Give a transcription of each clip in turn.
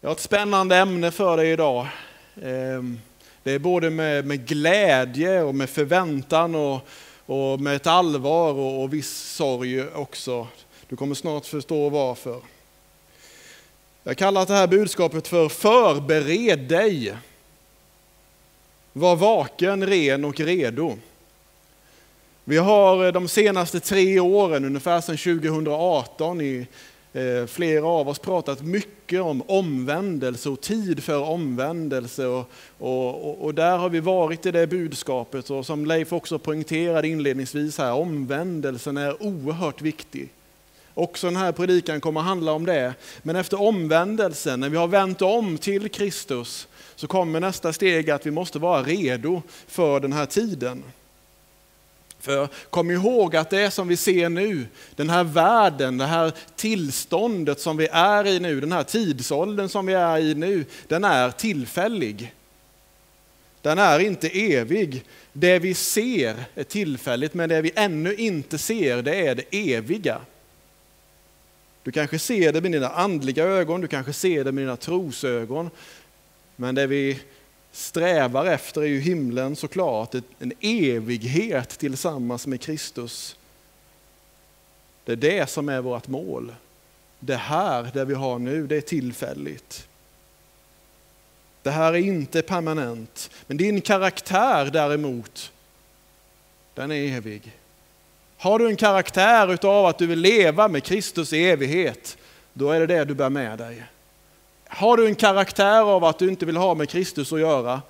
Jag har ett spännande ämne för dig idag. Det är både med glädje och med förväntan och med ett allvar och viss sorg också. Du kommer snart förstå varför. Jag kallar det här budskapet för förbered dig. Var vaken, ren och redo. Vi har de senaste 3 åren, ungefär sedan 2018, flera av oss pratat mycket om omvändelse och tid för omvändelse. Och där har vi varit i det budskapet. Och som Leif också poängterade inledningsvis här, omvändelsen är oerhört viktig. Också den här predikan kommer att handla om det. Men efter omvändelsen, när vi har vänt om till Kristus, så kommer nästa steg att vi måste vara redo för den här tiden. För kom ihåg att det som vi ser nu, den här världen, det här tillståndet som vi är i nu, den här tidsåldern som vi är i nu, den är tillfällig. Den är inte evig. Det vi ser är tillfälligt, men det vi ännu inte ser, det är det eviga. Du kanske ser det med dina andliga ögon, du kanske ser det med dina trosögon, men det vi strävar efter är ju himlen såklart, en evighet tillsammans med Kristus. Det är det som är vårt mål. Det här, det vi har nu, det är tillfälligt. Det här är inte permanent. Men din karaktär däremot, den är evig. Har du en karaktär utav att du vill leva med Kristus i evighet, då är det du bär med dig. Har du en karaktär av att du inte vill ha med Kristus att göra,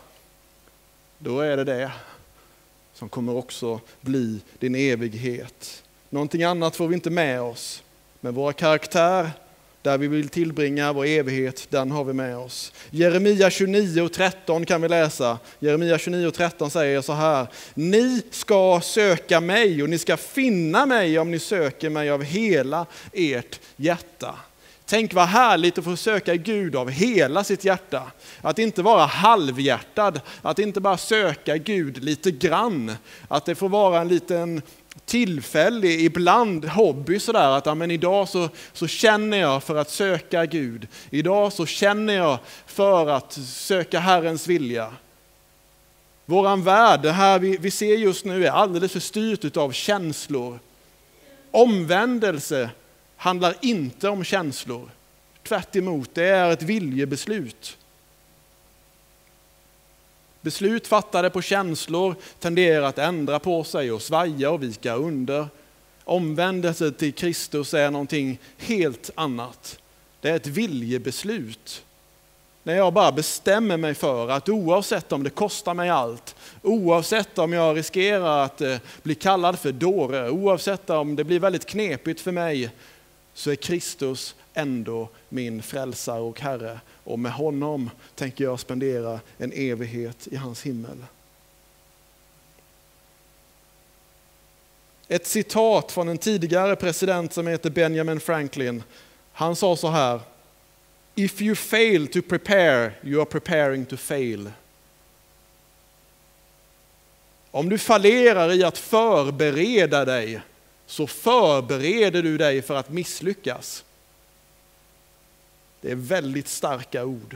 då är det som kommer också bli din evighet. Någonting annat får vi inte med oss. Men våra karaktär, där vi vill tillbringa vår evighet, den har vi med oss. Jeremia 29:13 kan vi läsa. Jeremia 29:13 säger så här: ni ska söka mig och ni ska finna mig om ni söker mig av hela ert hjärta. Tänk vad härligt att få söka Gud av hela sitt hjärta. Att inte vara halvhjärtad, att inte bara söka Gud lite grann. Att det får vara en liten tillfällig, ibland hobby sådär. Att men idag så känner jag för att söka Gud. Idag så känner jag för att söka Herrens vilja. Våran värld, det här vi ser just nu, är alldeles för styrt av känslor. Omvändelse handlar inte om känslor. Tvärt emot, det är ett viljebeslut. Beslut fattade på känslor tenderar att ändra på sig och svaja och vika under. Omvändelse till Kristus är någonting helt annat. Det är ett viljebeslut. När jag bara bestämmer mig för att oavsett om det kostar mig allt, oavsett om jag riskerar att bli kallad för dåre, oavsett om det blir väldigt knepigt för mig, så är Kristus ändå min frälsare och Herre. Och med honom tänker jag spendera en evighet i hans himmel. Ett citat från en tidigare president som heter Benjamin Franklin. Han sa så här: if you fail to prepare, you are preparing to fail. Om du fallerar i att förbereda dig, så förbereder du dig för att misslyckas. Det är väldigt starka ord.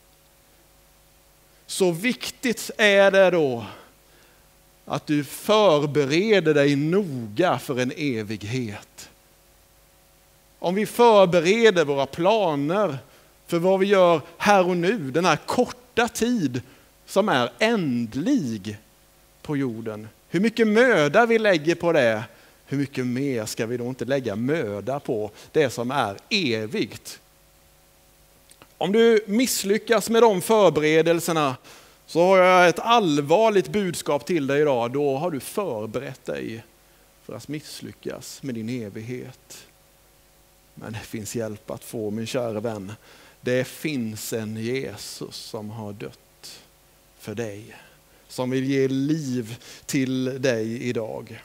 Så viktigt är det då att du förbereder dig noga för en evighet. Om vi förbereder våra planer för vad vi gör här och nu, den här korta tid som är ändlig på jorden. Hur mycket möda vi lägger på det, hur mycket mer ska vi då inte lägga möda på det som är evigt? Om du misslyckas med de förberedelserna, så har jag ett allvarligt budskap till dig idag. Då har du förberett dig för att misslyckas med din evighet. Men det finns hjälp att få, min kära vän. Det finns en Jesus som har dött för dig. Som vill ge liv till dig idag.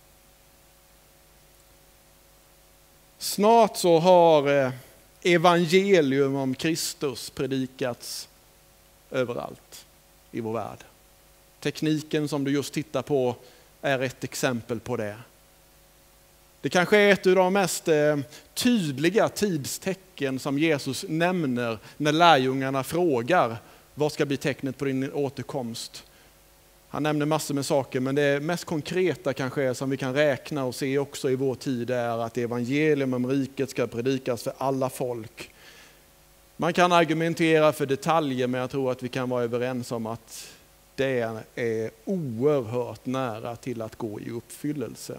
Snart så har evangelium om Kristus predikats överallt i vår värld. Tekniken som du just tittar på är ett exempel på det. Det kanske är ett av de mest tydliga tidstecken som Jesus nämner när lärjungarna frågar vad ska bli tecknet på din återkomst. Han nämner massor med saker, men det mest konkreta kanske är som vi kan räkna och se också i vår tid är att evangelium om riket ska predikas för alla folk. Man kan argumentera för detaljer, men jag tror att vi kan vara överens om att det är oerhört nära till att gå i uppfyllelse.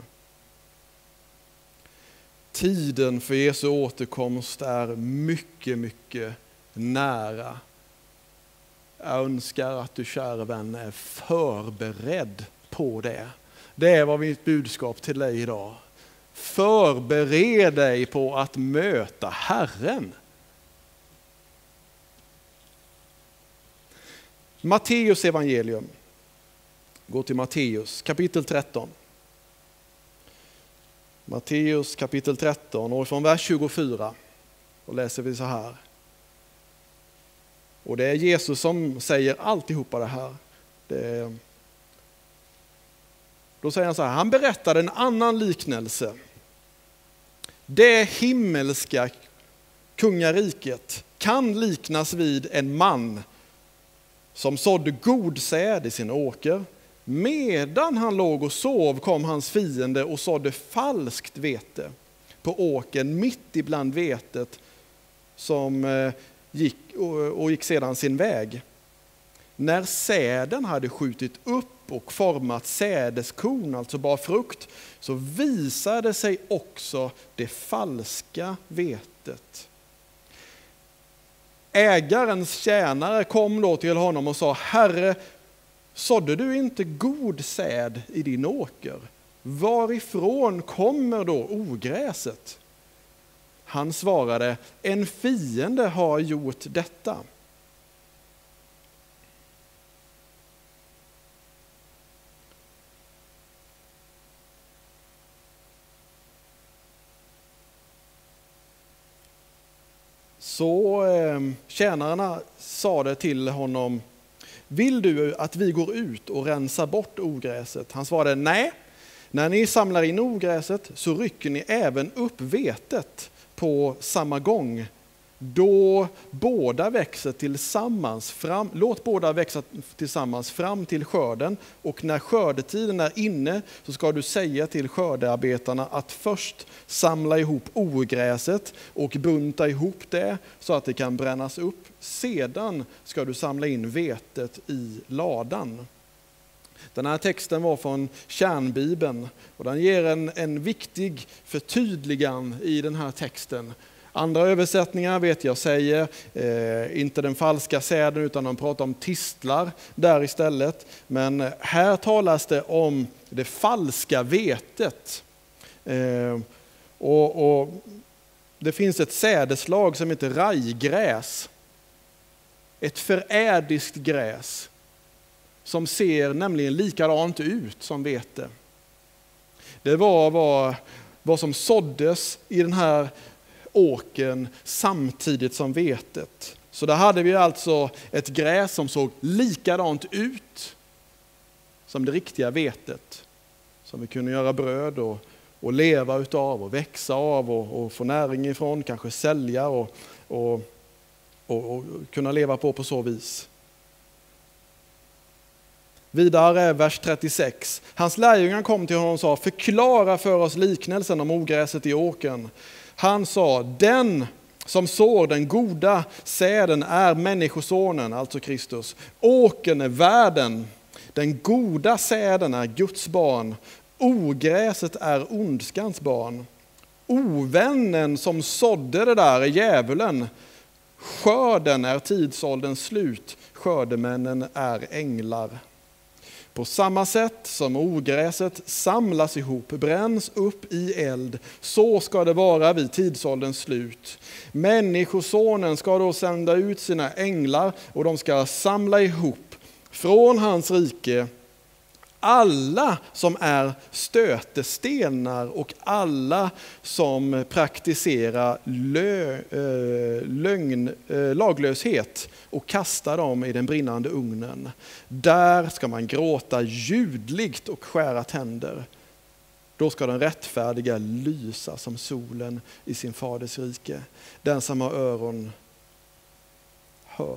Tiden för Jesu återkomst är mycket, mycket nära. Jag önskar att du, kära vän, är förberedd på det. Det är vad mitt budskap till dig idag. Förbered dig på att möta Herren. Matteus evangelium. Gå till Matteus kapitel 13. Matteus kapitel 13 och från vers 24 och läser vi så här. Och det är Jesus som säger alltihopa det här. Då säger han så här, han berättade en annan liknelse. Det himmelska kungariket kan liknas vid en man som sådde god säd i sin åker. Medan han låg och sov kom hans fiende och sådde falskt vete på åkern mitt ibland vetet som gick sedan sin väg. När säden hade skjutit upp och format sädeskorn, alltså bara frukt, så visade sig också det falska vetet. Ägarens tjänare kom då till honom och sa, Herre, sådde du inte god säd i din åker? Varifrån kommer då ogräset? Han svarade, en fiende har gjort detta. Så tjänarna sa det till honom, vill du att vi går ut och rensar bort ogräset? Han svarade, nej, när ni samlar in ogräset så rycker ni även upp vetet på samma gång. Då båda växer tillsammans låt båda växa tillsammans fram till skörden, och när skördetiden är inne så ska du säga till skördearbetarna att först samla ihop ogräset och bunta ihop det så att det kan brännas upp. Sedan ska du samla in vetet i ladan. Den här texten var från Kärnbibeln och den ger en viktig förtydligan i den här texten. Andra översättningar vet jag säger inte den falska säden utan de pratar om tistlar där istället. Men här talas det om det falska vetet. Och det finns ett sädeslag som heter rajgräs. Ett förädiskt gräs som ser nämligen likadant ut som vete. Det var vad som såddes i den här åkern samtidigt som vetet. Så där hade vi alltså ett gräs som såg likadant ut som det riktiga vetet. Som vi kunde göra bröd och leva utav och växa av och få näring ifrån, kanske sälja och kunna leva på så vis. Vidare vers 36. Hans lärjungar kom till honom och sa, förklara för oss liknelsen om ogräset i åkern. Han sa, den som sår den goda säden är människosonen, alltså Kristus. Åkern är världen. Den goda säden är Guds barn. Ogräset är ondskans barn. Ovännen som sådde det där är djävulen. Skörden är tidsålderns slut. Skördemännen är änglar. På samma sätt som ogräset samlas ihop, bränns upp i eld, så ska det vara vid tidsålderns slut. Människosonen ska då sända ut sina änglar och de ska samla ihop från hans rike alla som är stötestenar och alla som praktiserar laglöshet och kasta dem i den brinnande ugnen. Där ska man gråta ljudligt och skära tänder. Då ska den rättfärdiga lysa som solen i sin faders rike. Den som har öron hör.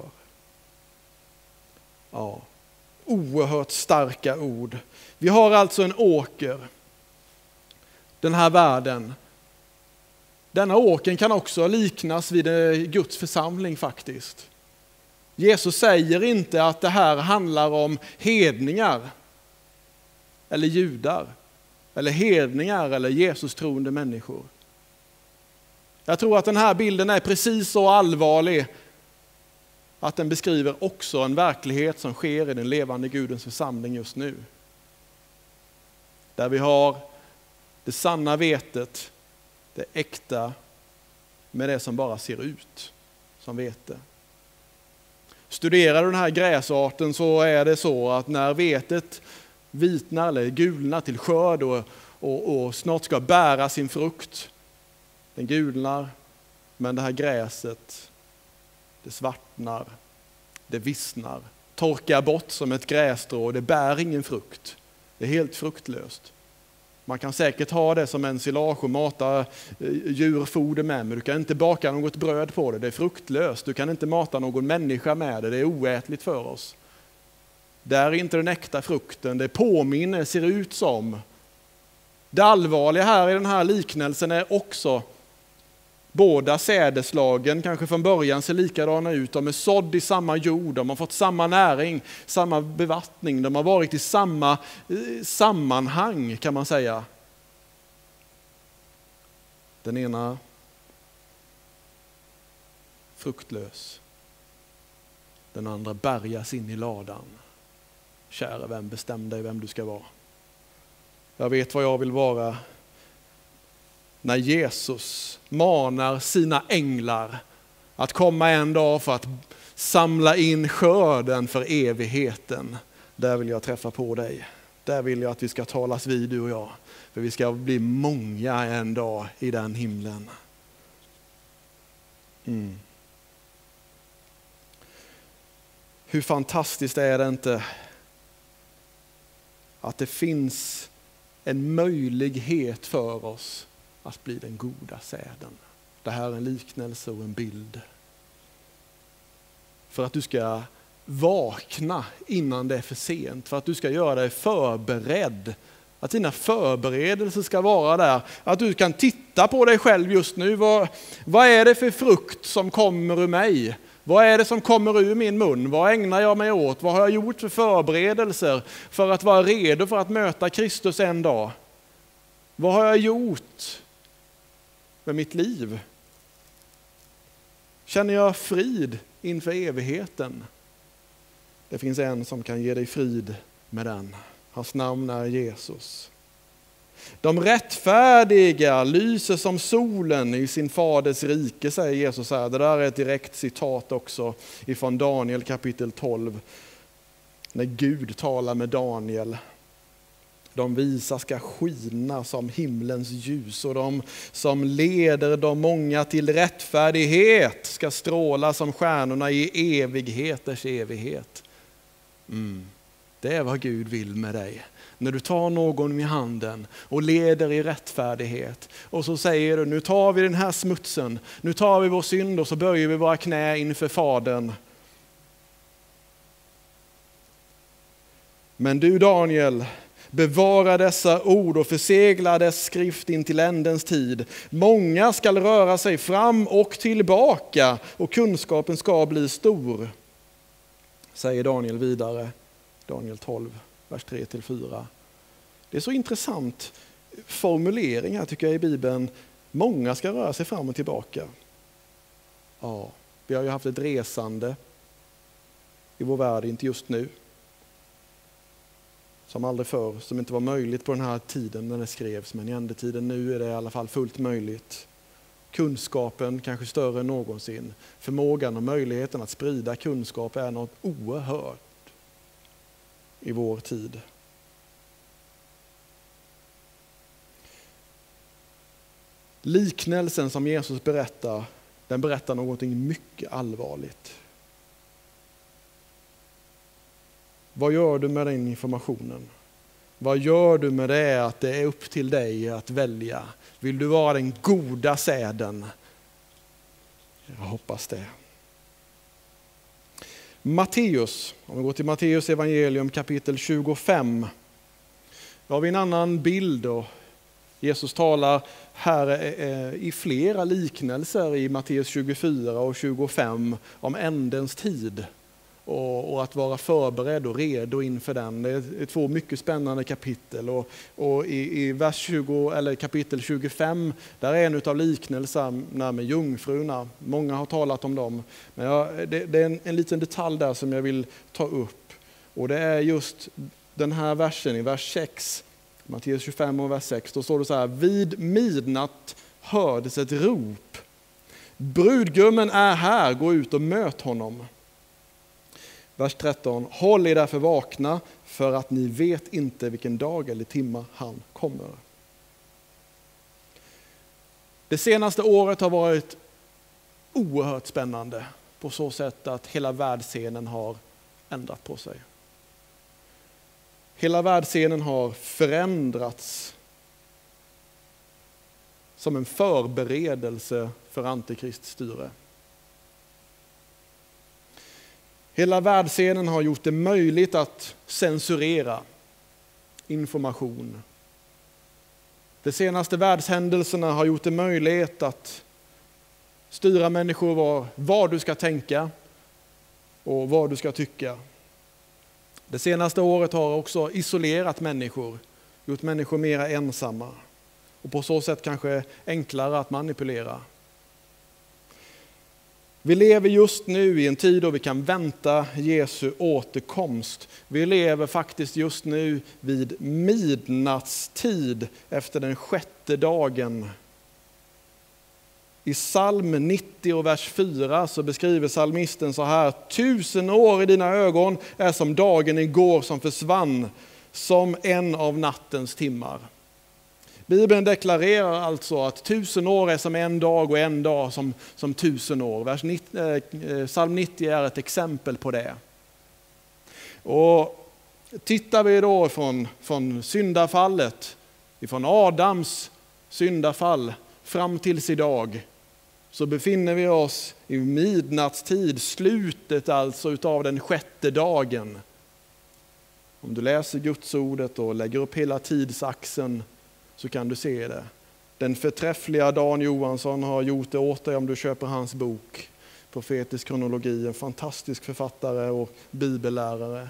Ja, oerhört starka ord. Vi har alltså en åker. Den här världen. Denna åkern kan också liknas vid Guds församling faktiskt. Jesus säger inte att det här handlar om hedningar eller judar. Eller hedningar eller Jesus troende människor. Jag tror att den här bilden är precis så allvarlig att den beskriver också en verklighet som sker i den levande Gudens församling just nu. Där vi har det sanna vetet, det äkta med det som bara ser ut som vete. Studerar du den här gräsarten så är det så att när vetet vitnar eller gulnar till skörd och snart ska bära sin frukt. Den gulnar, men det här gräset, det svartnar, det vissnar, torkar bort som ett grässtrå och det bär ingen frukt. Det är helt fruktlöst. Man kan säkert ha det som ensilage och mata djurfoder med, men du kan inte baka något bröd på det. Det är fruktlöst. Du kan inte mata någon människa med det. Det är oätligt för oss. Det är inte den äkta frukten. Det påminner, ser ut som. Det allvarliga här i den här liknelsen är också båda sädeslagen kanske från början ser likadana ut. De är sådd i samma jord, de har fått samma näring, samma bevattning. De har varit i samma sammanhang kan man säga. Den ena fruktlös. Den andra bärgas in i ladan. Kära vem, bestäm dig vem du ska vara. Jag vet vad jag vill vara. När Jesus manar sina änglar att komma en dag för att samla in skörden för evigheten. Där vill jag träffa på dig. Där vill jag att vi ska talas vid, du och jag. För vi ska bli många en dag i den himlen. Hur fantastiskt är det inte att det finns en möjlighet för oss att bli den goda säden. Det här är en liknelse och en bild. För att du ska vakna innan det är för sent. För att du ska göra dig förberedd. Att dina förberedelser ska vara där. Att du kan titta på dig själv just nu. Vad är det för frukt som kommer ur mig? Vad är det som kommer ur min mun? Vad ägnar jag mig åt? Vad har jag gjort för förberedelser för att vara redo för att möta Kristus en dag? Vad har jag gjort med mitt liv? Känner jag frid inför evigheten? Det finns en som kan ge dig frid med den. Hans namn är Jesus. De rättfärdiga lyser som solen i sin faders rike, säger Jesus här. Det där är ett direkt citat också ifrån Daniel kapitel 12. När Gud talar med Daniel. De visa ska skina som himlens ljus och de som leder de många till rättfärdighet ska stråla som stjärnorna i evigheters evighet. Det är vad Gud vill med dig. När du tar någon i handen och leder i rättfärdighet och så säger du, nu tar vi den här smutsen, nu tar vi vår synd och så böjer vi våra knä inför Fadern. Men du Daniel, bevara dessa ord och försegla dess skrift in till ändens tid. Många skall röra sig fram och tillbaka och kunskapen ska bli stor. Säger Daniel vidare, Daniel 12, vers 3-4. Det är så intressant formulering här tycker jag i Bibeln. Många ska röra sig fram och tillbaka. Ja, vi har ju haft ett resande i vår värld, inte just nu. Som aldrig förr, som inte var möjligt på den här tiden när det skrevs. Men i ändetiden nu är det i alla fall fullt möjligt. Kunskapen kanske större än någonsin. Förmågan och möjligheten att sprida kunskap är något oerhört i vår tid. Liknelsen som Jesus berättar, den berättar någonting mycket allvarligt. Vad gör du med den informationen? Vad gör du med det att det är upp till dig att välja? Vill du vara den goda säden? Jag hoppas det. Matteus, om vi går till Matteus evangelium kapitel 25. Då har vi en annan bild. Och Jesus talar här i flera liknelser i Matteus 24 och 25 om ändens tid. Och att vara förberedd och redo inför den. Det är två mycket spännande kapitel. Och i vers 20, eller kapitel 25, där är en av liknelserna med jungfrurna. Många har talat om dem. Men det är en liten detalj där som jag vill ta upp. Och det är just den här versen i vers 6. Matteus 25 och vers 6. Då står det så här: vid midnatt hördes ett rop. Brudgummen är här, gå ut och möt honom. Vers 13. Håll er därför vakna, för att ni vet inte vilken dag eller timma han kommer. Det senaste året har varit oerhört spännande på så sätt att hela världsscenen har ändrat på sig. Hela världsscenen har förändrats som en förberedelse för antikriststyre. Hela världsscenen har gjort det möjligt att censurera information. De senaste världshändelserna har gjort det möjligt att styra människor vad du ska tänka och vad du ska tycka. Det senaste året har också isolerat människor, gjort människor mer ensamma och på så sätt kanske enklare att manipulera. Vi lever just nu i en tid då vi kan vänta Jesu återkomst. Vi lever faktiskt just nu vid midnattstid efter den 6:e dagen. I psalm 90 och vers 4 så beskriver psalmisten så här: 1000 år i dina ögon är som dagen igår som försvann, som en av nattens timmar. Bibeln deklarerar alltså att 1000 år är som en dag och en dag som 1000 år. Psalm 90 är ett exempel på det. Och tittar vi då från syndafallet, från Adams syndafall fram tills idag, så befinner vi oss i midnattstid, slutet alltså utav den 6:e dagen. Om du läser Guds ordet och lägger upp hela tidsaxeln så kan du se det. Den förträffliga Dan Johansson har gjort det åt dig om du köper hans bok. Profetisk kronologi, en fantastisk författare och bibellärare.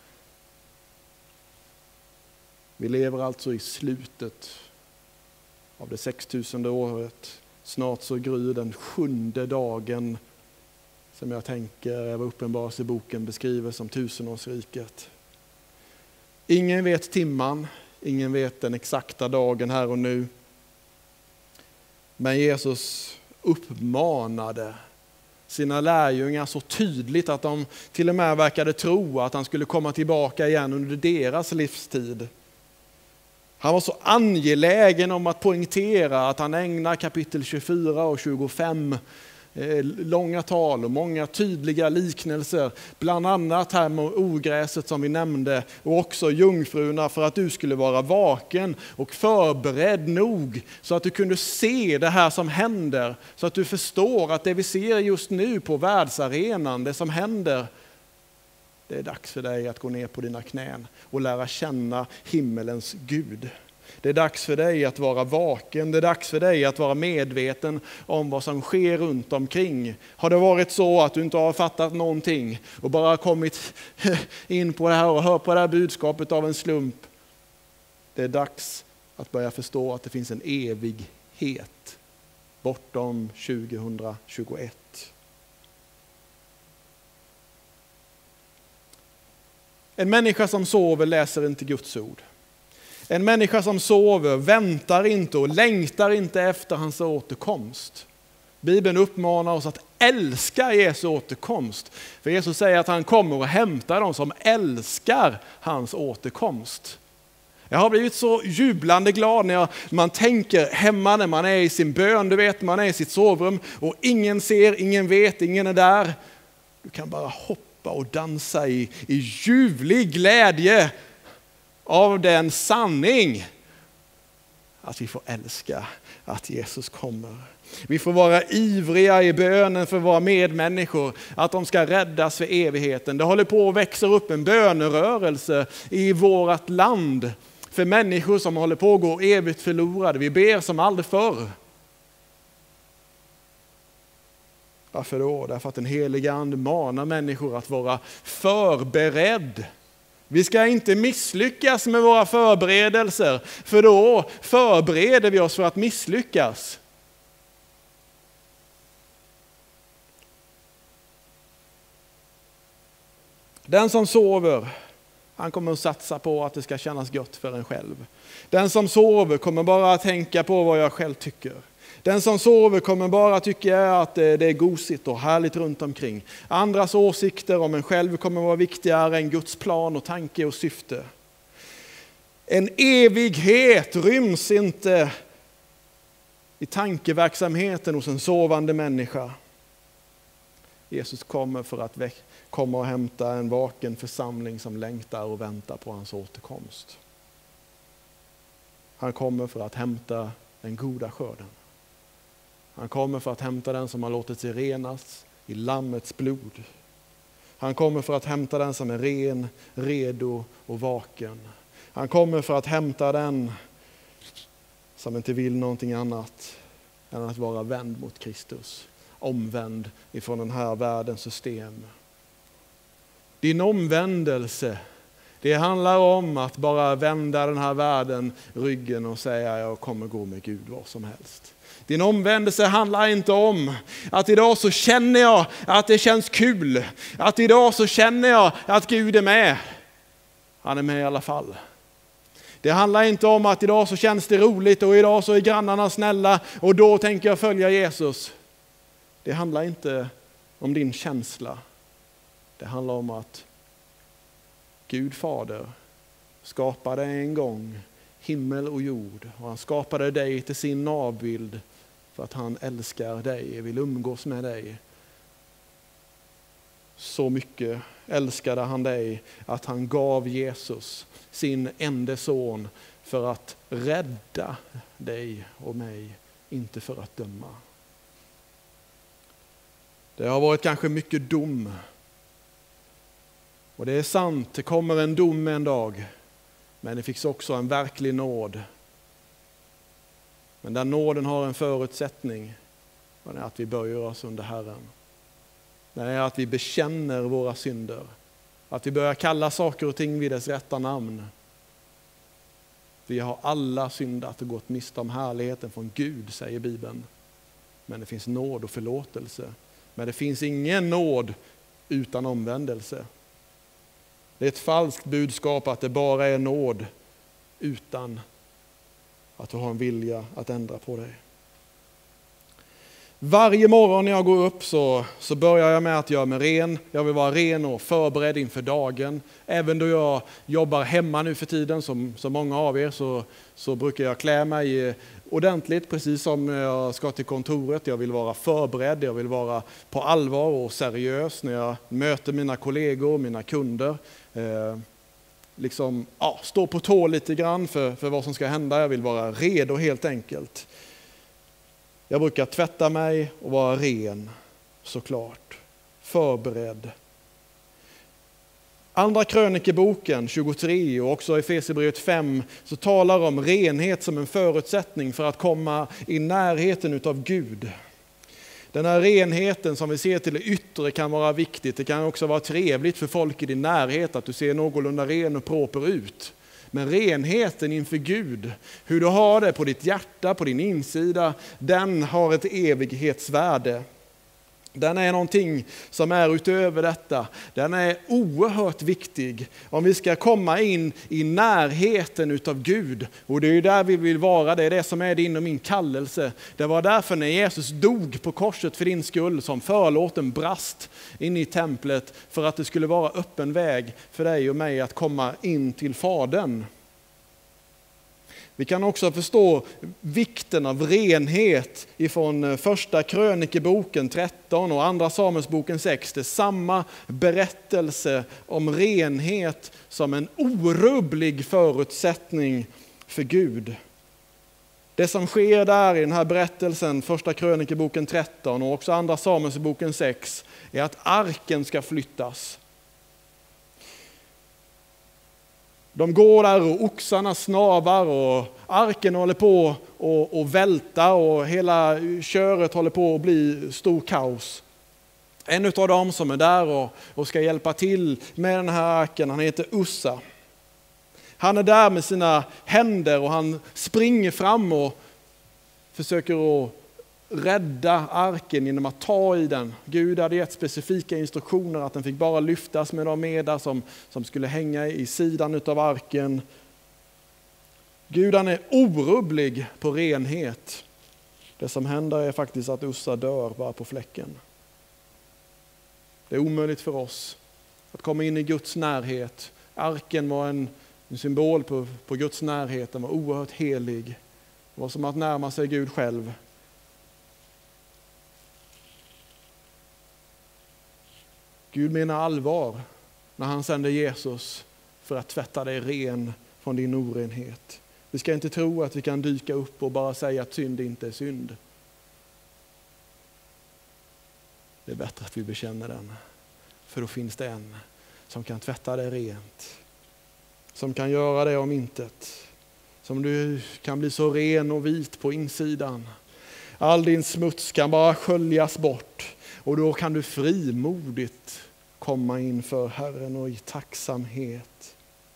Vi lever alltså i slutet av det 6000:e året. Snart så gryr den 7:e dagen som jag tänker är vad Uppenbarelseboken beskriver som 1000-årsriket. Ingen vet timman. Ingen vet den exakta dagen här och nu. Men Jesus uppmanade sina lärjungar så tydligt att de till och med verkade tro att han skulle komma tillbaka igen under deras livstid. Han var så angelägen om att poängtera att han ägnar kapitel 24 och 25 långa tal och många tydliga liknelser, bland annat här med ogräset som vi nämnde och också jungfrurna, för att du skulle vara vaken och förberedd nog så att du kunde se det här som händer, så att du förstår att det vi ser just nu på världsarenan, det som händer, det är dags för dig att gå ner på dina knän och lära känna himmelens Gud. Det är dags för dig att vara vaken. Det är dags för dig att vara medveten om vad som sker runt omkring. Har det varit så att du inte har fattat någonting och bara kommit in på det här och hör på det här budskapet av en slump? Det är dags att börja förstå att det finns en evighet bortom 2021. En människa som sover läser inte Guds ord. En människa som sover väntar inte och längtar inte efter hans återkomst. Bibeln uppmanar oss att älska Jesu återkomst. För Jesus säger att han kommer och hämtar dem som älskar hans återkomst. Jag har blivit så jublande glad när man tänker hemma när man är i sin bön. Du vet, man är i sitt sovrum och ingen ser, ingen vet, ingen är där. Du kan bara hoppa och dansa i ljuvlig glädje av den sanning att vi får älska att Jesus kommer. Vi får vara ivriga i bönen för våra medmänniskor, att de ska räddas för evigheten. Det håller på att växa upp en bönerörelse i vårt land för människor som håller på att gå evigt förlorade. Vi ber som aldrig förr. Varför då? Därför att den heliga ande manar människor att vara förberedd. Vi ska inte misslyckas med våra förberedelser, för då förbereder vi oss för att misslyckas. Den som sover, han kommer att satsa på att det ska kännas gott för en själv. Den som sover kommer bara att tänka på vad jag själv tycker. Den som sover kommer bara att tycka att det är gosigt och härligt runt omkring. Andras åsikter om en själv kommer att vara viktigare än Guds plan och tanke och syfte. En evighet ryms inte i tankeverksamheten hos en sovande människa. Jesus kommer för att komma och hämta en vaken församling som längtar och väntar på hans återkomst. Han kommer för att hämta den goda skörden. Han kommer för att hämta den som har låtit sig renas i lammets blod. Han kommer för att hämta den som är ren, redo och vaken. Han kommer för att hämta den som inte vill någonting annat än att vara vänd mot Kristus. Omvänd ifrån den här världens system. Din omvändelse, det handlar om att bara vända den här världen ryggen och säga jag kommer gå med Gud vad som helst. Din omvändelse handlar inte om att idag så känner jag att det känns kul. Att idag så känner jag att Gud är med. Han är med i alla fall. Det handlar inte om att idag så känns det roligt och idag så är grannarna snälla och då tänker jag följa Jesus. Det handlar inte om din känsla. Det handlar om att Gud fader skapade en gång himmel och jord. Och han skapade dig till sin avbild för att han älskar dig och vill umgås med dig. Så mycket älskade han dig att han gav Jesus sin enda son för att rädda dig och mig, inte för att döma. Det har varit kanske mycket dom. Och det är sant, det kommer en dom en dag. Men det finns också en verklig nåd. Men den nåden har en förutsättning. Och det är att vi böjer oss under Herren. Det är att vi bekänner våra synder. Att vi börjar kalla saker och ting vid dess rätta namn. Vi har alla syndat och gått miste om härligheten från Gud, säger Bibeln. Men det finns nåd och förlåtelse. Men det finns ingen nåd utan omvändelse. Det är ett falskt budskap att det bara är nåd utan att du har en vilja att ändra på dig. Varje morgon när jag går upp så börjar jag med att göra mig ren. Jag vill vara ren och förberedd inför dagen. Även då jag jobbar hemma nu för tiden, som många av er, så brukar jag klä mig ordentligt, precis som jag ska till kontoret. Jag vill vara förberedd, jag vill vara på allvar och seriös när jag möter mina kollegor och mina kunder. Stå på tå lite grann för vad som ska hända. Jag vill vara redo helt enkelt. Jag brukar tvätta mig och vara ren, såklart. Förberedd. Andra krönikeboken 23 och också i Efesierbrevet 5 så talar om renhet som en förutsättning för att komma i närheten utav Gud. Den här renheten som vi ser till det yttre kan vara viktigt. Det kan också vara trevligt för folk i din närhet att du ser någorlunda ren och proper ut. Men renheten inför Gud, hur du har det på ditt hjärta, på din insida, den har ett evighetsvärde. Den är någonting som är utöver detta. Den är oerhört viktig om vi ska komma in i närheten utav Gud. Och det är ju där vi vill vara, det är det som är din och min kallelse. Det var därför när Jesus dog på korset för din skull som förlåten brast in i templet, för att det skulle vara öppen väg för dig och mig att komma in till Fadern. Vi kan också förstå vikten av renhet ifrån första krönikeboken 13 och andra Samuelsboken 6. Det är samma berättelse om renhet som en orubblig förutsättning för Gud. Det som sker där i den här berättelsen, första krönikeboken 13 och också andra Samuelsboken 6, är att arken ska flyttas. De går där och oxarna snavar och arken håller på att välta och hela köret håller på att bli stor kaos. En av dem som är där och ska hjälpa till med den här arken, han heter Ussa. Han är där med sina händer och han springer fram och försöker att rädda arken genom att ta i den. Gud hade gett specifika instruktioner att den fick bara lyftas med de medar som skulle hänga i sidan av arken. Gud, han är orubblig på renhet. Det som händer är faktiskt att Ussa dör bara på fläcken. Det är omöjligt för oss att komma in i Guds närhet. Arken var en symbol på Guds närhet. Den var oerhört helig. Det var som att närma sig Gud själv. Gud menar allvar när han sänder Jesus för att tvätta dig ren från din orenhet. Vi ska inte tro att vi kan dyka upp och bara säga att synd inte är synd. Det är bättre att vi bekänner den. För då finns det en som kan tvätta dig rent. Som kan göra det om intet. Som du kan bli så ren och vit på insidan. All din smuts kan bara sköljas bort. Och då kan du frimodigt komma inför Herren och i tacksamhet.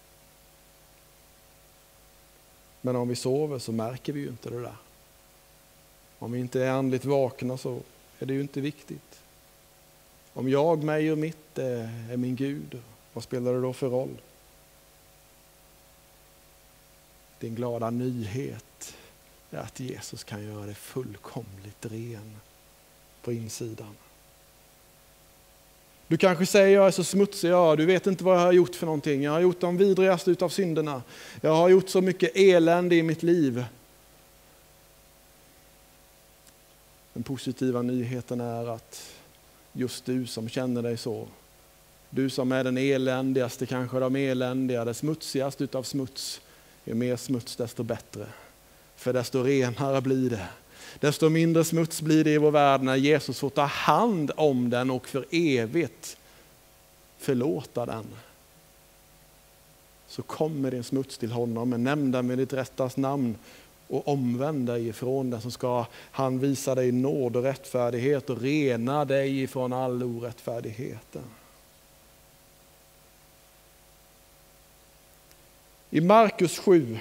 Men om vi sover så märker vi ju inte det där. Om vi inte är andligt vakna så är det ju inte viktigt. Om jag, mig och mitt är min Gud, vad spelar det då för roll? Din glada nyhet är att Jesus kan göra det fullkomligt ren på insidan. Du kanske säger jag är så smutsig, du vet inte vad jag har gjort för någonting. Jag har gjort de vidrigaste utav synderna. Jag har gjort så mycket elände i mitt liv. Den positiva nyheten är att just du som känner dig så, du som är den eländigaste, kanske de eländiga, det smutsigaste utav smuts, ju mer smuts desto bättre. För desto renare blir det. Desto mindre smuts blir det i vår värld när Jesus får ta hand om den och för evigt förlåta den. Så kommer din smuts till honom, men nämn den med ditt rättas namn och omvänd dig ifrån den, så ska han visa dig nåd och rättfärdighet och rena dig ifrån all orättfärdigheten. I Markus 7,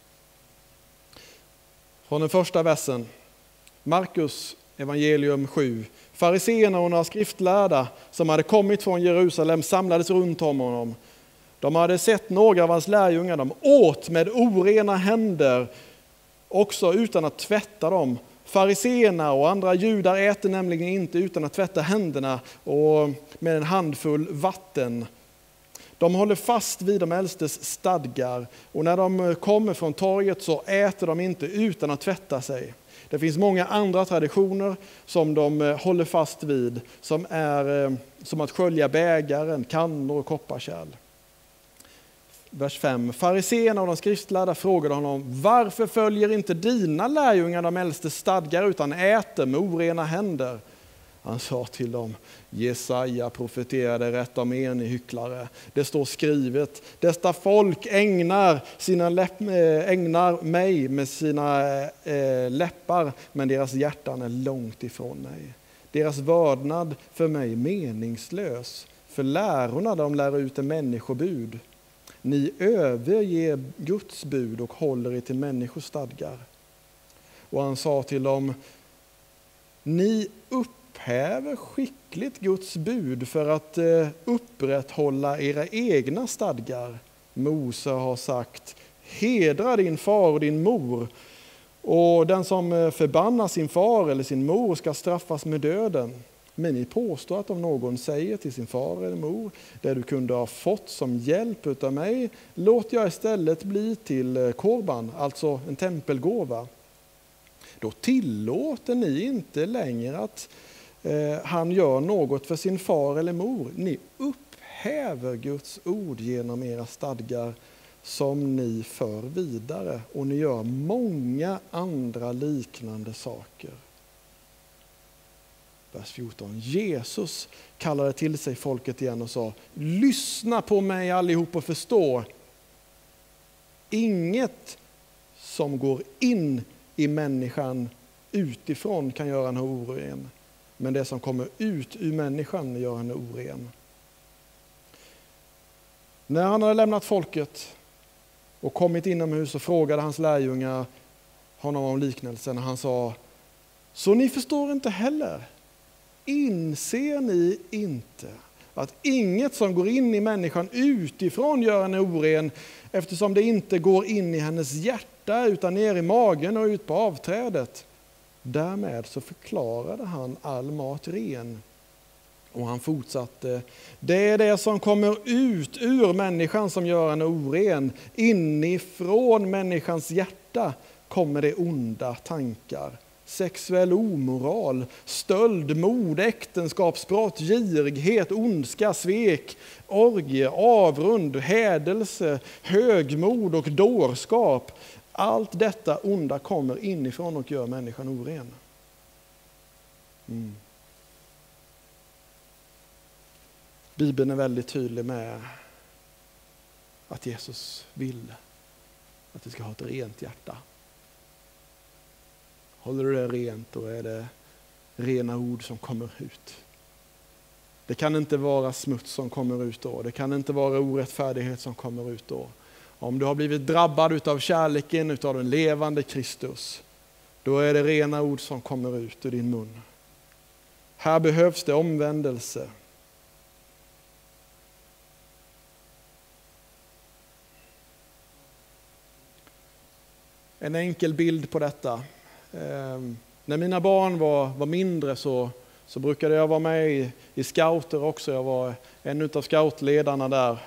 från den första versen, Markus evangelium 7. Fariseerna och några skriftlärda som hade kommit från Jerusalem samlades runt om honom. De hade sett några av hans lärjungar, de åt med orena händer, också utan att tvätta dem. Fariseerna och andra judar äter nämligen inte utan att tvätta händerna och med en handfull vatten. De håller fast vid de äldstes stadgar, och när de kommer från torget så äter de inte utan att tvätta sig. Det finns många andra traditioner som de håller fast vid, som är som att skölja bägaren, kannor och kopparkärl. Vers 5. Fariseerna och de skriftlärda frågade honom: varför följer inte dina lärjungar de äldstes stadgar utan äter med orena händer? Han sa till dem: Jesaja profeterade rätt om er, ni hycklare. Det står skrivet: detta folk ägnar mig med sina läppar, men deras hjärtan är långt ifrån mig. Deras vördnad för mig meningslös, för lärorna de lär ut är människobud. Ni överger Guds bud och håller er till människors stadgar. Och han sa till dem: ni upphäver skickligt Guds bud för att upprätthålla era egna stadgar. Mose har sagt: hedra din far och din mor, och den som förbannar sin far eller sin mor ska straffas med döden. Men ni påstår att om någon säger till sin far eller mor, det du kunde ha fått som hjälp utav mig, låt jag istället bli till korban, alltså en tempelgåva. Då tillåter ni inte längre att han gör något för sin far eller mor. Ni upphäver Guds ord genom era stadgar som ni för vidare. Och ni gör många andra liknande saker. Vers 14. Jesus kallade till sig folket igen och sa, lyssna på mig allihop och förstå. Inget som går in i människan utifrån kan göra henne oren. Men det som kommer ut ur människan gör henne oren. När han hade lämnat folket och kommit inomhus och frågade hans lärjungar honom om liknelsen. Han sa, så ni förstår inte heller. Inser ni inte att inget som går in i människan utifrån gör henne oren, eftersom det inte går in i hennes hjärta utan ner i magen och ut på avträdet. Därmed så förklarade han all mat ren. Och han fortsatte, det är det som kommer ut ur människan som gör henne oren. Inifrån människans hjärta kommer det onda tankar. Sexuell omoral, stöld, mord, äktenskapsbrott, girighet, ondska, svek, orgie, avrund, hädelse, högmod och dårskap. Allt detta onda kommer inifrån och gör människan oren. Bibeln är väldigt tydlig med att Jesus vill att vi ska ha ett rent hjärta. Håller du det rent, då är det rena ord som kommer ut. Det kan inte vara smuts som kommer ut då. Det kan inte vara orättfärdighet som kommer ut då. Om du har blivit drabbad av kärleken utav den levande Kristus, då är det rena ord som kommer ut ur din mun. Här behövs det omvändelse. En enkel bild på detta. När mina barn var mindre så brukade jag vara med i scouter också. Jag var en av scoutledarna där.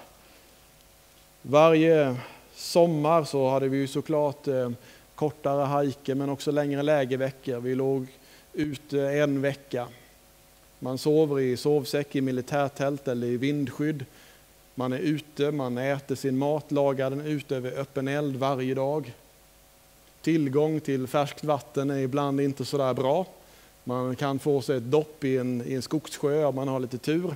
Varje sommar så hade vi ju såklart kortare hajker men också längre lägerveckor. Vi låg ute en vecka. Man sover i sovsäck i militärtält eller i vindskydd. Man är ute, man äter sin mat, lagar den ute över öppen eld varje dag. Tillgång till färskt vatten är ibland inte så där bra. Man kan få sig ett dopp i en skogssjö om man har lite tur.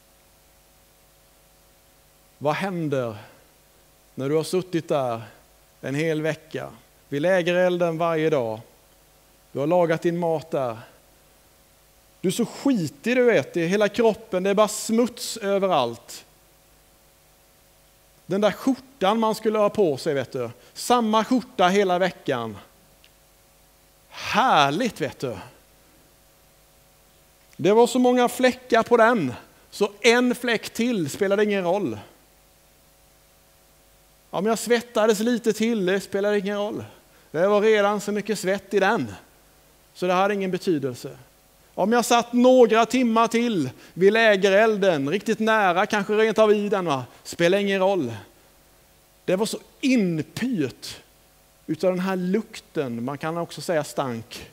Vad händer när du har suttit där en hel vecka? Vi lägger elden varje dag. Du har lagat din mat där. Du är så skitig, du vet, i hela kroppen. Det är bara smuts överallt. Den där skjortan man skulle ha på sig, vet du. Samma skjorta hela veckan. Härligt, vet du. Det var så många fläckar på den. Så en fläck till spelade ingen roll. Om jag svettades lite till, det spelade ingen roll. Det var redan så mycket svett i den. Så det hade ingen betydelse. Om jag satt några timmar till vid lägerelden, riktigt nära, kanske rent av i den, spelar ingen roll. Det var så inpyrt utav den här lukten, man kan också säga stank.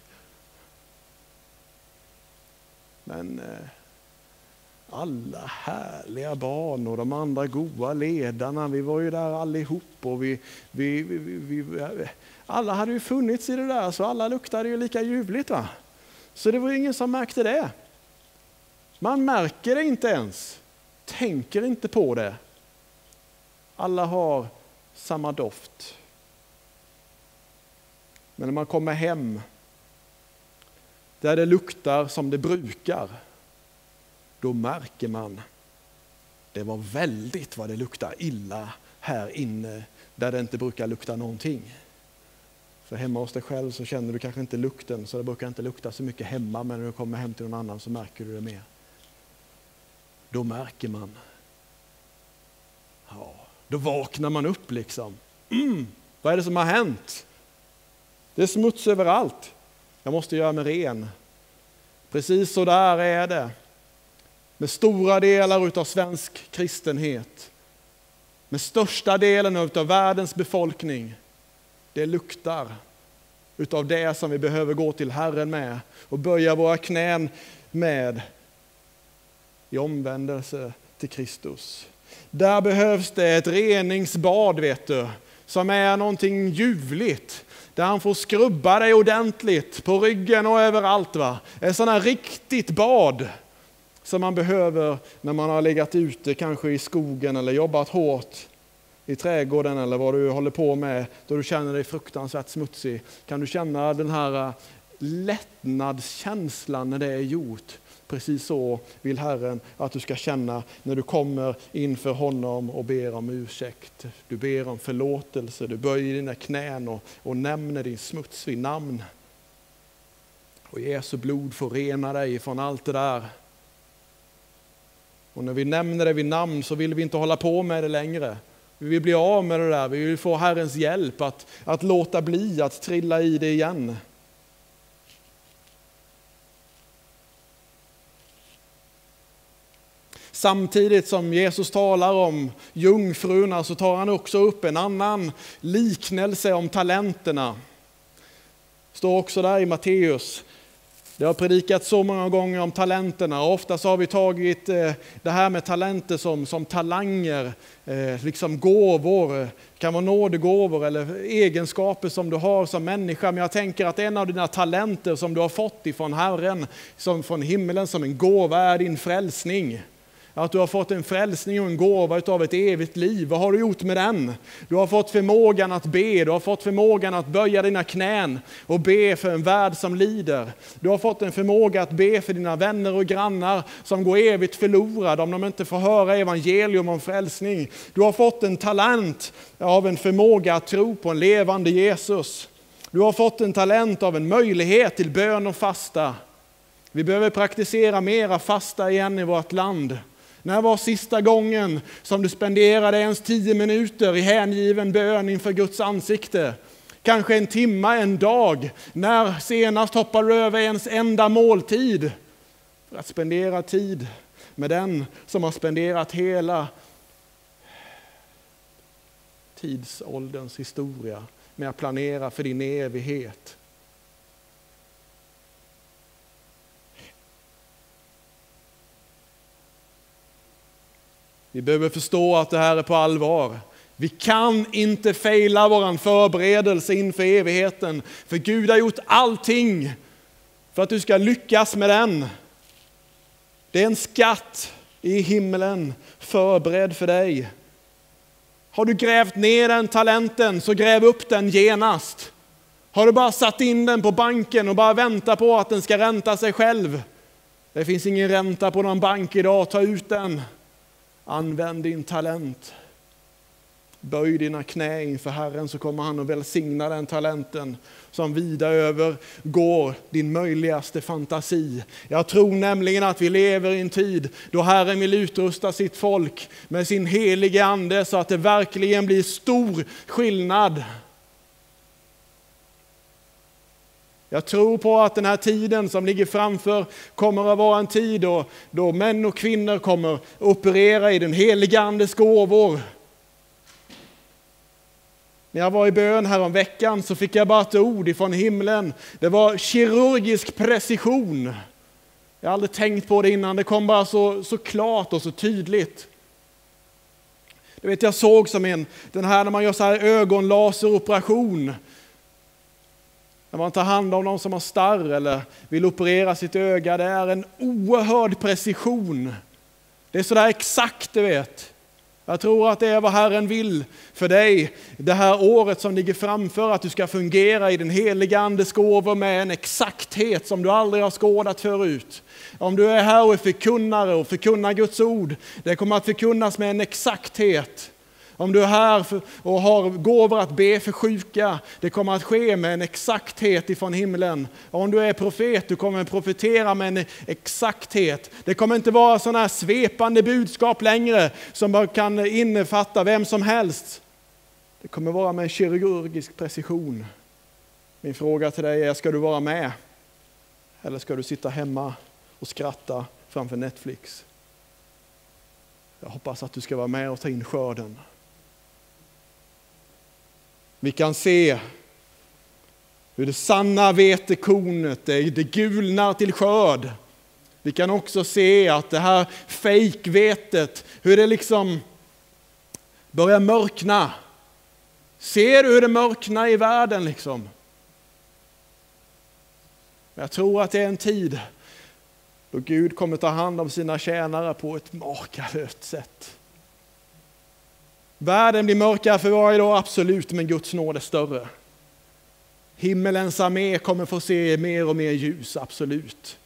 Men alla härliga barn och de andra goda ledarna, vi var ju där allihop och alla hade ju funnits i det där, så alla luktade ju lika ljuvligt, va? Så det var ingen som märkte det. Man märker det inte ens. Tänker inte på det. Alla har samma doft. Men när man kommer hem där det luktar som det brukar, då märker man det var väldigt vad det luktar illa här inne där det inte brukar lukta någonting. För hemma hos dig själv så känner du kanske inte lukten, så det brukar inte lukta så mycket hemma, men när du kommer hem till någon annan så märker du det mer. Då märker man. Ja, då vaknar man upp liksom. Vad är det som har hänt? Det är smuts överallt. Jag måste göra mig ren. Precis så där är det med stora delar utav svensk kristenhet. Med största delen av världens befolkning. Det luktar utav det som vi behöver gå till Herren med och böja våra knän med i omvändelse till Kristus. Där behövs det ett reningsbad, vet du, som är någonting ljuvligt. Där han får skrubba dig ordentligt på ryggen och överallt. Ett sådant här riktigt bad som man behöver när man har legat ute, kanske i skogen eller jobbat hårt i trädgården eller vad du håller på med, då du känner dig fruktansvärt smutsig. Kan du känna den här lättnadskänslan när det är gjort? Precis så vill Herren att du ska känna när du kommer inför honom och ber om ursäkt. Du ber om förlåtelse, du böjer dina knän och nämner din smuts vid namn. Och Jesu blod får rena dig från allt det där. Och när vi nämner det vid namn så vill vi inte hålla på med det längre. Vi vill bli av med det där, vi vill få Herrens hjälp att låta bli att trilla i det igen. Samtidigt som Jesus talar om jungfrurna så tar han också upp en annan liknelse om talenterna. Det står också där i Matteus. Det har predikat så många gånger om talenterna och ofta så har vi tagit det här med talenter som talanger, liksom gåvor. Det kan vara nådegåvor eller egenskaper som du har som människa. Men jag tänker att en av dina talenter som du har fått ifrån Herren, som från himmelen som en gåva, är din frälsning. Att du har fått en frälsning och en gåva utav ett evigt liv. Vad har du gjort med den? Du har fått förmågan att be. Du har fått förmågan att böja dina knän och be för en värld som lider. Du har fått en förmåga att be för dina vänner och grannar som går evigt förlorade om de inte får höra evangelium om frälsning. Du har fått en talent av en förmåga att tro på en levande Jesus. Du har fått en talent av en möjlighet till bön och fasta. Vi behöver praktisera mera fasta igen i vårt land. När var sista gången som du spenderade ens 10 minuter i hängiven bön inför Guds ansikte? Kanske en timme, en dag. När senast hoppade du över ens enda måltid? För att spendera tid med den som har spenderat hela tidsålderns historia med att planera för din evighet. Vi behöver förstå att det här är på allvar. Vi kan inte fejla våran förberedelse inför evigheten. För Gud har gjort allting för att du ska lyckas med den. Det är en skatt i himlen förberedd för dig. Har du grävt ner den talenten så gräv upp den genast. Har du bara satt in den på banken och bara väntar på att den ska ränta sig själv? Det finns ingen ränta på någon bank idag, ta ut den. Använd din talent. Böj dina knä inför Herren så kommer han att välsigna den talenten som vida övergår din möjligaste fantasi. Jag tror nämligen att vi lever i en tid då Herren vill utrusta sitt folk med sin helige ande så att det verkligen blir stor skillnad. Jag tror på att den här tiden som ligger framför kommer att vara en tid då män och kvinnor kommer operera i den heliga andes gåvor. När jag var i bön här om veckan så fick jag bara ett ord ifrån himlen. Det var kirurgisk precision. Jag har aldrig tänkt på det innan. Det kom bara så klart och så tydligt. Du vet, jag såg som den här när man gör så här ögonlaseroperation. När man tar hand om någon som har starr eller vill operera sitt öga. Det är en oerhörd precision. Det är sådär exakt, du vet. Jag tror att det är vad Herren vill för dig det här året som ligger framför. Att du ska fungera i den heliga andes gåvor med en exakthet som du aldrig har skådat förut. Om du är här och är förkunnare och förkunnar Guds ord. Det kommer att förkunnas med en exakthet. Om du är här och har gåvor att be för sjuka, det kommer att ske med en exakthet ifrån himlen. Om du är profet, du kommer att profetera med en exakthet. Det kommer inte vara sådana här svepande budskap längre som bara kan innefatta vem som helst. Det kommer vara med en kirurgisk precision. Min fråga till dig är, ska du vara med? Eller ska du sitta hemma och skratta framför Netflix? Jag hoppas att du ska vara med och ta in skörden. Vi kan se hur det sanna vetekornet, det gulnar till skörd. Vi kan också se att det här fejkvetet, hur det liksom börjar mörkna. Ser du hur det mörknar i världen liksom? Jag tror att det är en tid då Gud kommer ta hand om sina tjänare på ett makalöst sätt. Världen blir mörkare för varje dag, absolut, men Guds nåd är större. Himmelens armé kommer få se mer och mer ljus, absolut.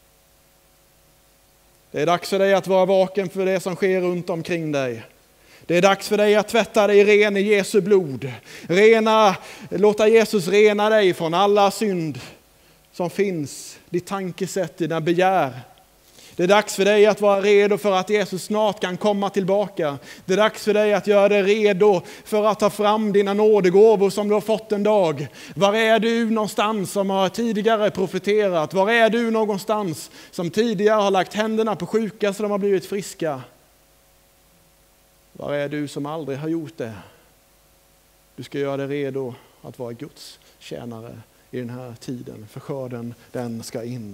Det är dags för dig att vara vaken för det som sker runt omkring dig. Det är dags för dig att tvätta dig ren i Jesu blod. Låta Jesus rena dig från alla synd som finns, ditt tankesätt, dina begär. Det är dags för dig att vara redo för att Jesus snart kan komma tillbaka. Det är dags för dig att göra dig redo för att ta fram dina nådegåvor som du har fått en dag. Var är du någonstans som har tidigare profeterat? Var är du någonstans som tidigare har lagt händerna på sjuka så de har blivit friska? Var är du som aldrig har gjort det? Du ska göra dig redo att vara Guds tjänare i den här tiden. För skörden, den ska in.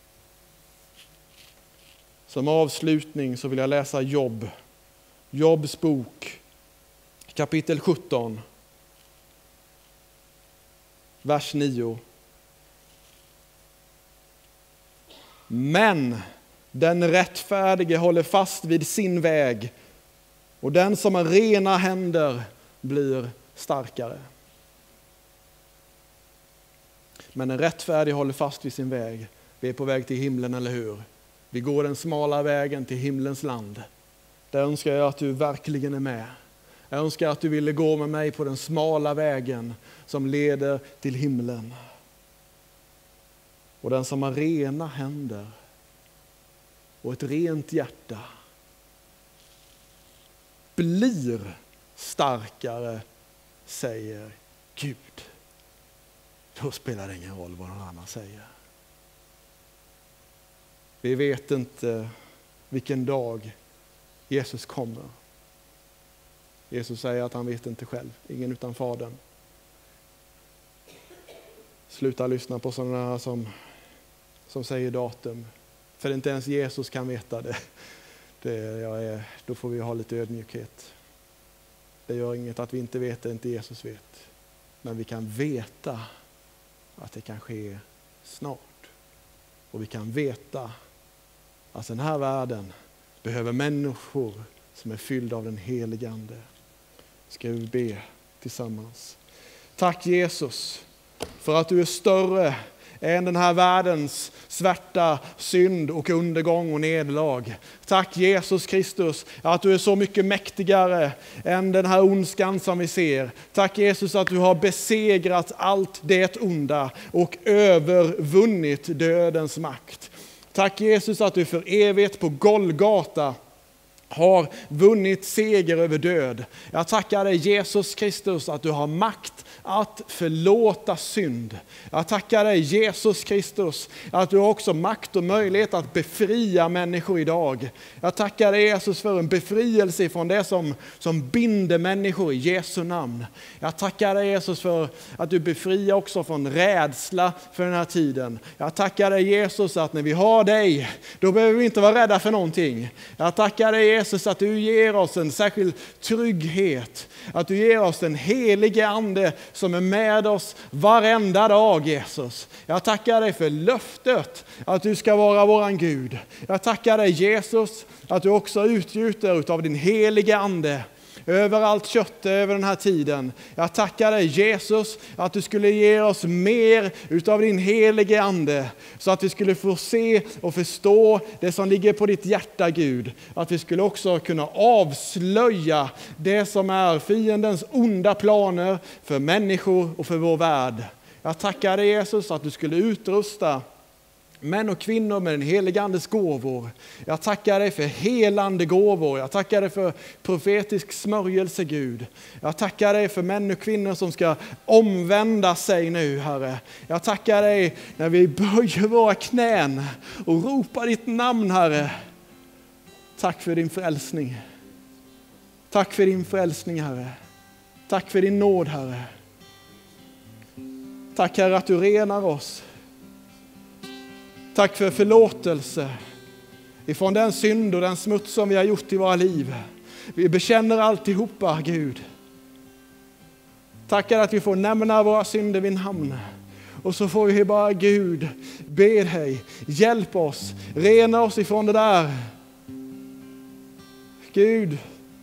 Som avslutning så vill jag läsa Jobs bok, kapitel 17, vers 9. Men den rättfärdige håller fast vid sin väg, och den som har rena händer blir starkare. Men den rättfärdige håller fast vid sin väg. Vi är på väg till himlen, eller hur? Vi går den smala vägen till himlens land. Där önskar jag att du verkligen är med. Jag önskar att du ville gå med mig på den smala vägen som leder till himlen. Och den som har rena händer och ett rent hjärta blir starkare, säger Gud. Då spelar det ingen roll vad någon annan säger. Vi vet inte vilken dag Jesus kommer. Jesus säger att han vet inte själv, ingen utan Fadern. Sluta lyssna på sådana här som säger datum. För inte ens Jesus kan veta det. Då får vi ha lite ödmjukhet. Det gör inget att vi inte vet det, inte Jesus vet. Men vi kan veta att det kan ske snart. Och vi kan veta att den här världen behöver människor som är fyllda av den helige Ande. Ska vi be tillsammans. Tack Jesus för att du är större än den här världens svärta, synd och undergång och nederlag. Tack Jesus Kristus att du är så mycket mäktigare än den här ondskan som vi ser. Tack Jesus att du har besegrat allt det onda och övervunnit dödens makt. Tack Jesus att du för evigt på Golgata har vunnit seger över död. Jag tackar dig Jesus Kristus att du har makt att förlåta synd. Jag tackar dig Jesus Kristus att du har också makt och möjlighet att befria människor idag. Jag tackar dig Jesus för en befrielse från det som binder människor i Jesu namn. Jag tackar dig Jesus för att du befriar också från rädsla för den här tiden. Jag tackar dig Jesus att när vi har dig, då behöver vi inte vara rädda för någonting. Jag tackar dig Jesus att du ger oss en särskild trygghet. Att du ger oss den helige Ande som är med oss varenda dag Jesus. Jag tackar dig för löftet att du ska vara våran Gud. Jag tackar dig Jesus att du också utgjuter av din helige Ande över allt kött över den här tiden. Jag tackar dig Jesus att du skulle ge oss mer utav din helige Ande så att vi skulle få se och förstå det som ligger på ditt hjärta Gud. Att vi skulle också kunna avslöja det som är fiendens onda planer för människor och för vår värld. Jag tackar dig Jesus att du skulle utrusta män och kvinnor med den helige Andes gåvor. Jag tackar dig för helande gåvor. Jag tackar dig för profetisk smörjelse, Gud. Jag tackar dig för män och kvinnor som ska omvända sig nu, Herre. Jag tackar dig när vi böjer våra knän och ropar ditt namn, Herre. Tack för din frälsning. Tack för din frälsning, Herre. Tack för din nåd, Herre. Tack, Herre, att du renar oss. Tack för förlåtelse ifrån den synd och den smuts som vi har gjort i våra liv. Vi bekänner alltihopa, Gud. Tack att vi får nämna våra synder vid namn. Och så får vi bara, Gud, be dig, hjälp oss, rena oss ifrån det där. Gud,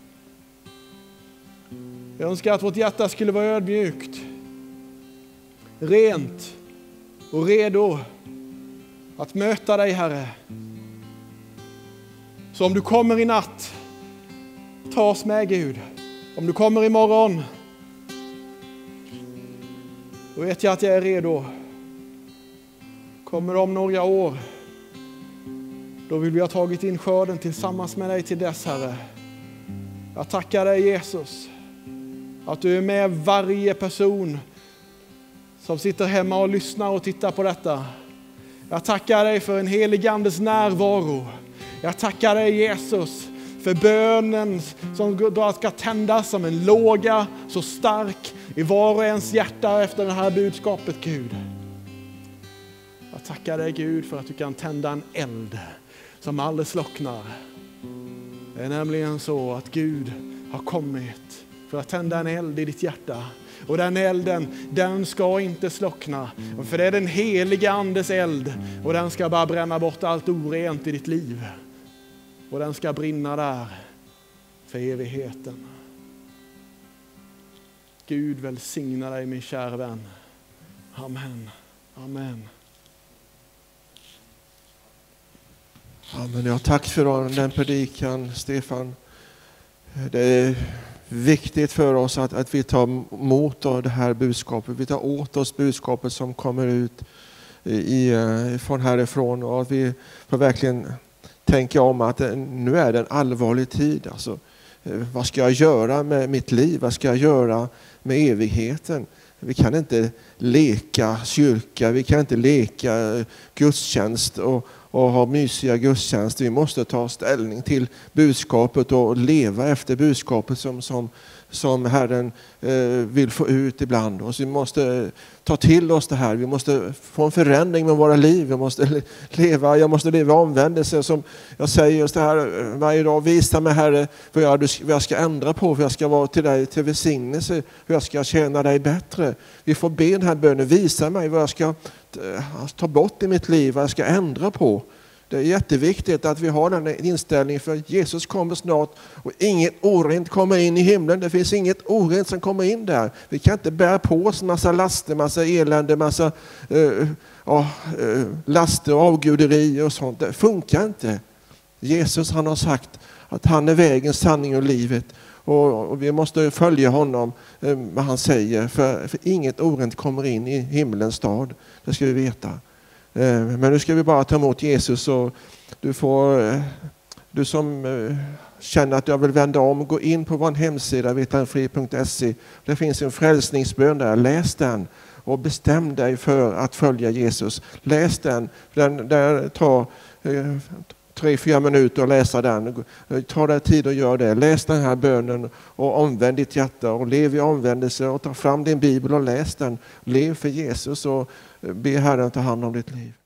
jag önskar att vårt hjärta skulle vara ödmjukt, rent och redo att möta dig, Herre. Så om du kommer i natt, ta oss med, Gud. Om du kommer imorgon, då vet jag att jag är redo. Kommer om några år, då vill vi ha tagit in skörden tillsammans med dig till dess, Herre. Jag tackar dig, Jesus, att du är med varje person som sitter hemma och lyssnar och tittar på detta. Jag tackar dig för en helig Andes närvaro. Jag tackar dig, Jesus, för bönen som ska tändas som en låga så stark i var och ens hjärta efter det här budskapet, Gud. Jag tackar dig, Gud, för att du kan tända en eld som aldrig slocknar. Det är nämligen så att Gud har kommit för att tända en eld i ditt hjärta. Och den elden, den ska inte slockna. För det är den heliga Andes eld. Och den ska bara bränna bort allt orent i ditt liv. Och den ska brinna där för evigheten. Gud välsigna dig, min kära vän. Amen. Amen. Amen. Ja, tack för den predikan, Stefan. Det är viktigt för oss att vi tar emot det här budskapet. Vi tar åt oss budskapet som kommer ut från härifrån. Och att vi får verkligen tänka om att nu är det en allvarlig tid. Alltså, vad ska jag göra med mitt liv? Vad ska jag göra med evigheten? Vi kan inte leka kyrka. Vi kan inte leka gudstjänst och ha mysiga gudstjänster. Vi måste ta ställning till budskapet och leva efter budskapet som Herren vill få ut ibland. Och så vi måste ta till oss det här. Vi måste få en förändring med våra liv. Jag måste leva omvändelse. Som jag säger just det här varje dag. Visa mig, Herre, vad jag ska ändra på. För jag ska vara till dig till välsignelse. Hur jag ska tjäna dig bättre. Vi får be den här bönen. Visa mig vad jag ska ta bort i mitt liv. Vad jag ska ändra på. Det är jätteviktigt att vi har den inställningen, för Jesus kommer snart och inget orent kommer in i himlen. Det finns inget orent som kommer in där. Vi kan inte bära på oss massa laster, massa elände, massa laster och avguderi och sånt. Det funkar inte. Jesus, han har sagt att han är vägen, sanningen och livet. Och vi måste följa honom, vad han säger. För inget orent kommer in i himlens stad. Det ska vi veta. Men nu ska vi bara ta emot Jesus, och du som känner att jag vill vända om, gå in på vår hemsida vittanfri.se. Det finns en frälsningsbön där. Läs den och bestäm dig för att följa Jesus. Läs den. Den tar 3-4 minuter att läsa den. Ta dig tid och gör det. Läs den här bönen och omvänd ditt hjärta och lev i omvändelse, och ta fram din bibel och läs den. Lev för Jesus och be Herren ta hand om ditt liv.